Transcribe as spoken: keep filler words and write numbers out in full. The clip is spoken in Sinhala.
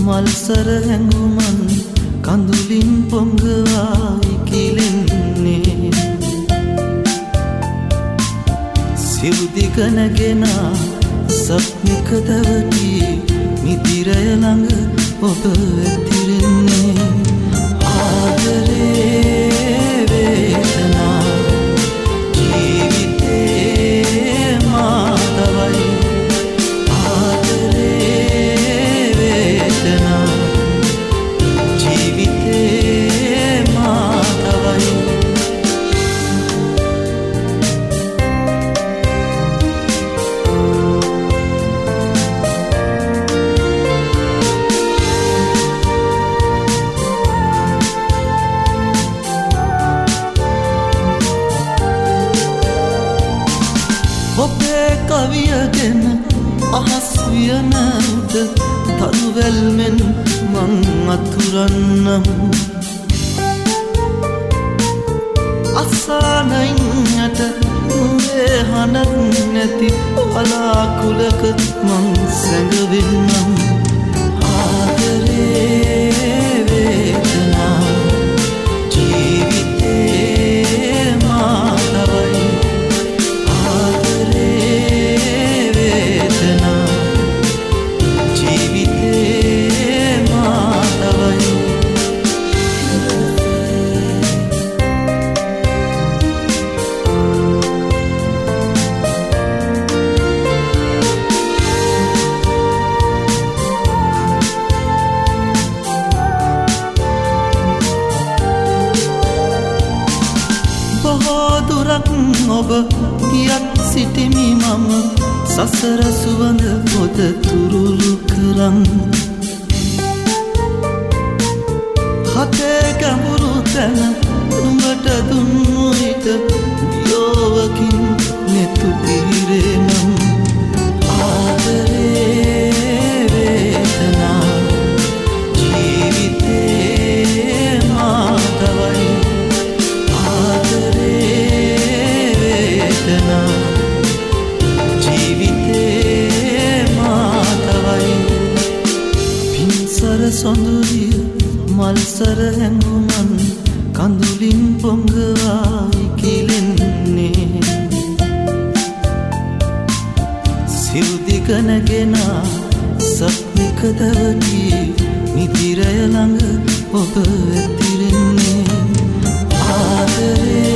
මල්සර හැඟුමන් කඳුලින් පොඟවා ඉකිලෙන්නේ සිව්දිග නැගෙන සත්නික දවටි නිදිරය ළඟ ඔබ ඇතිරෙන්නේ ආදරේ වේදනා ජීවිතේ මාතවයි කවියගෙන අහස් වියන උඩ තරුවැල්මෙන් මං අතුරන්නම් අසානයින්ට නුවේ හනත් නැති වලාකුලක මං සැඟවෙන්නම් ආදරේ වේදනා ජීවිතේ මාතවයි ඔබ ගියත් සිටිමි මම සසර සුවඳ පොද තුරුළු කරන් හතේ ගැඹුරු තැන නුඹට දුන්නු හිත දියෝවකින් නෙතු පිරෙනම් ආදරේ වේදනා ජීවිතේ මාතවයි ජීවිතේ මාතවයි පින්සර සොඳුරිය මල්සර හැඟුමන් කඳුලින් පොඟවා ඉකිලෙන්නේ සිව්දිග නැගෙන සත්නික දවටි නිදිරය ළඟ ඔබ ඇතිරෙන්නේ ආදරේ